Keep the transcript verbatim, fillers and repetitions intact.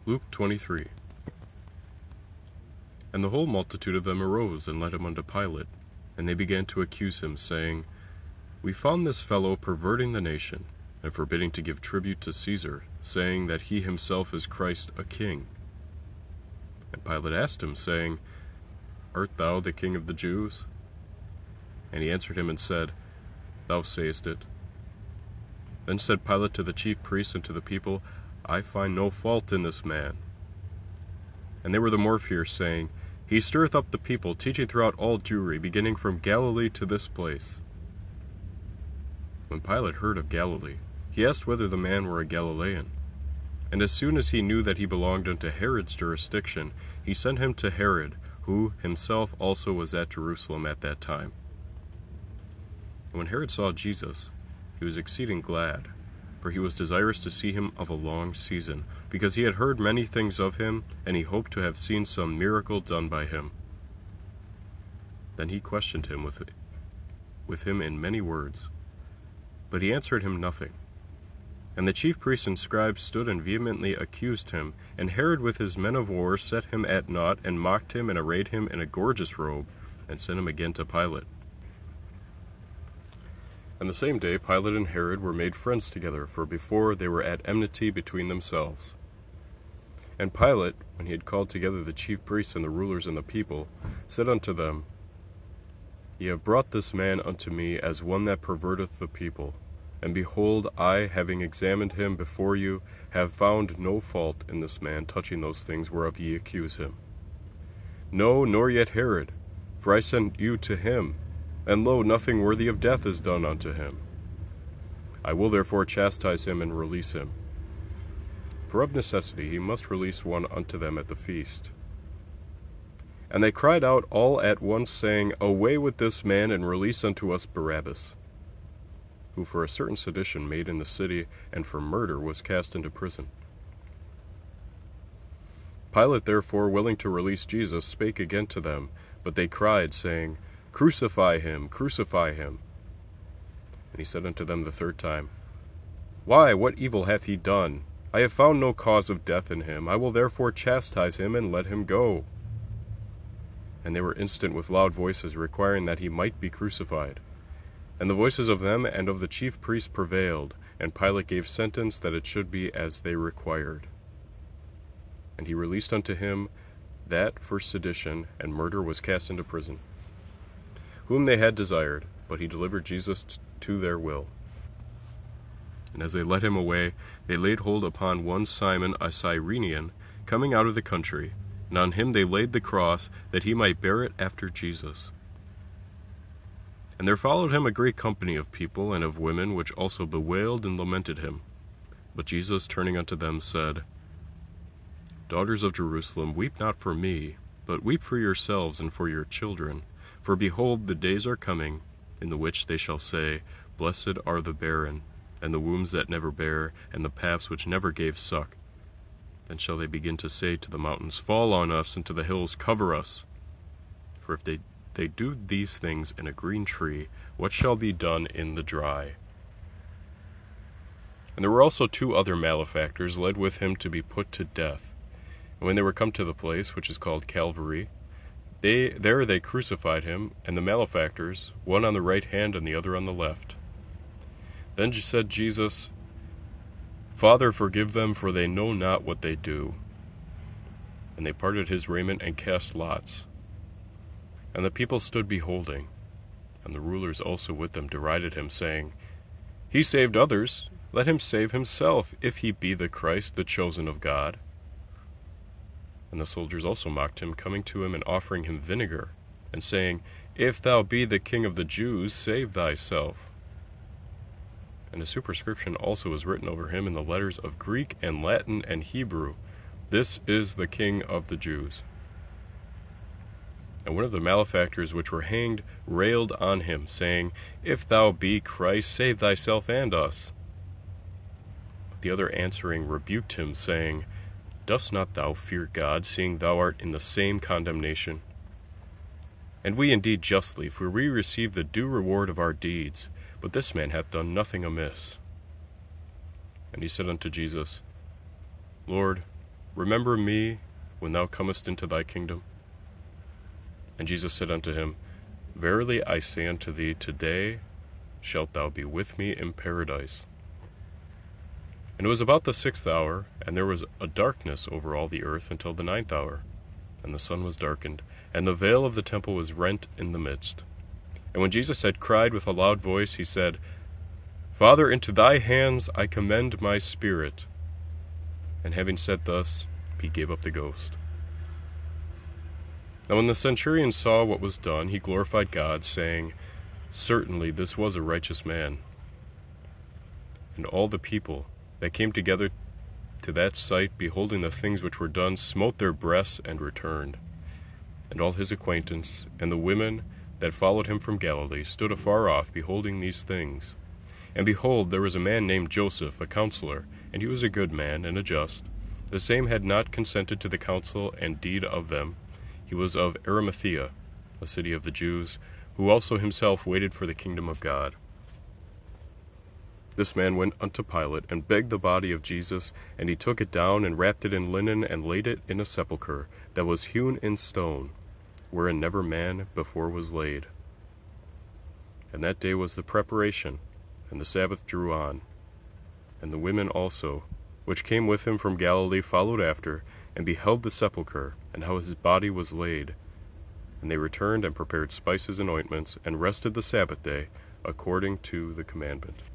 Luke twenty-three. And the whole multitude of them arose, and led him unto Pilate. And they began to accuse him, saying, We found this fellow perverting the nation, and forbidding to give tribute to Caesar, saying that he himself is Christ a king. And Pilate asked him, saying, Art thou the king of the Jews? And he answered him and said, Thou sayest it. Then said Pilate to the chief priests and to the people, I find no fault in this man. And they were the more fierce, saying, He stirreth up the people, teaching throughout all Jewry, beginning from Galilee to this place. When Pilate heard of Galilee, he asked whether the man were a Galilean. And as soon as he knew that he belonged unto Herod's jurisdiction, he sent him to Herod, who himself also was at Jerusalem at that time. And when Herod saw Jesus, he was exceeding glad, for he was desirous to see him of a long season, because he had heard many things of him, and he hoped to have seen some miracle done by him. Then he questioned him with, with him in many words, but he answered him nothing. And the chief priests and scribes stood and vehemently accused him, and Herod with his men of war set him at naught, and mocked him, and arrayed him in a gorgeous robe, and sent him again to Pilate. And the same day Pilate and Herod were made friends together, for before they were at enmity between themselves. And Pilate, when he had called together the chief priests and the rulers and the people, said unto them, Ye have brought this man unto me as one that perverteth the people. And behold, I, having examined him before you, have found no fault in this man touching those things whereof ye accuse him. No, nor yet Herod, for I sent you to him, and lo, nothing worthy of death is done unto him. I will therefore chastise him and release him. For of necessity he must release one unto them at the feast. And they cried out all at once, saying, Away with this man, and release unto us Barabbas, who for a certain sedition made in the city, and for murder was cast into prison. Pilate therefore, willing to release Jesus, spake again to them, but they cried, saying, Crucify him, crucify him. And he said unto them the third time, Why, what evil hath he done? I have found no cause of death in him. I will therefore chastise him, and let him go. And they were instant with loud voices, requiring that he might be crucified. And the voices of them and of the chief priests prevailed, and Pilate gave sentence that it should be as they required. And he released unto him that for sedition and murder was cast into prison, whom they had desired, but he delivered Jesus to their will. And as they led him away, they laid hold upon one Simon a Cyrenian, coming out of the country, and on him they laid the cross, that he might bear it after Jesus. And there followed him a great company of people and of women, which also bewailed and lamented him. But Jesus, turning unto them, said, Daughters of Jerusalem, weep not for me, but weep for yourselves and for your children. For behold, the days are coming, in the which they shall say, Blessed are the barren, and the wombs that never bare, and the paps which never gave suck. Then shall they begin to say to the mountains, Fall on us, and to the hills, Cover us. For if they they do these things in a green tree, what shall be done in the dry? And there were also two other malefactors led with him to be put to death. And when they were come to the place which is called Calvary, they there they crucified him, and the malefactors, one on the right hand and the other on the left. Then said Jesus, Father, forgive them, for they know not what they do. And they parted his raiment and cast lots. And the people stood beholding, and the rulers also with them derided him, saying, He saved others, let him save himself, if he be the Christ, the chosen of God. And the soldiers also mocked him, coming to him and offering him vinegar, and saying, If thou be the King of the Jews, save thyself. And a superscription also was written over him in the letters of Greek and Latin and Hebrew, This is the King of the Jews. And one of the malefactors which were hanged railed on him, saying, If thou be Christ, save thyself and us. But the other answering rebuked him, saying, Dost not thou fear God, seeing thou art in the same condemnation? And we indeed justly, for we receive the due reward of our deeds, but this man hath done nothing amiss. And he said unto Jesus, Lord, remember me when thou comest into thy kingdom? And Jesus said unto him, Verily I say unto thee, today shalt thou be with me in paradise. And it was about the sixth hour, and there was a darkness over all the earth until the ninth hour. And the sun was darkened, and the veil of the temple was rent in the midst. And when Jesus had cried with a loud voice, he said, Father, into thy hands I commend my spirit. And having said thus, he gave up the ghost. Now when the centurion saw what was done, he glorified God, saying, Certainly this was a righteous man. And all the people that came together to that sight, beholding the things which were done, smote their breasts and returned. And all his acquaintance, and the women that followed him from Galilee, stood afar off, beholding these things. And behold, there was a man named Joseph, a counselor, and he was a good man and a just. The same had not consented to the counsel and deed of them. He was of Arimathea, a city of the Jews, who also himself waited for the kingdom of God. This man went unto Pilate, and begged the body of Jesus, and he took it down, and wrapped it in linen, and laid it in a sepulchre that was hewn in stone, wherein never man before was laid. And that day was the preparation, and the Sabbath drew on. And the women also, which came with him from Galilee, followed after, and beheld the sepulchre, and how his body was laid. And they returned and prepared spices and ointments, and rested the Sabbath day, according to the commandment.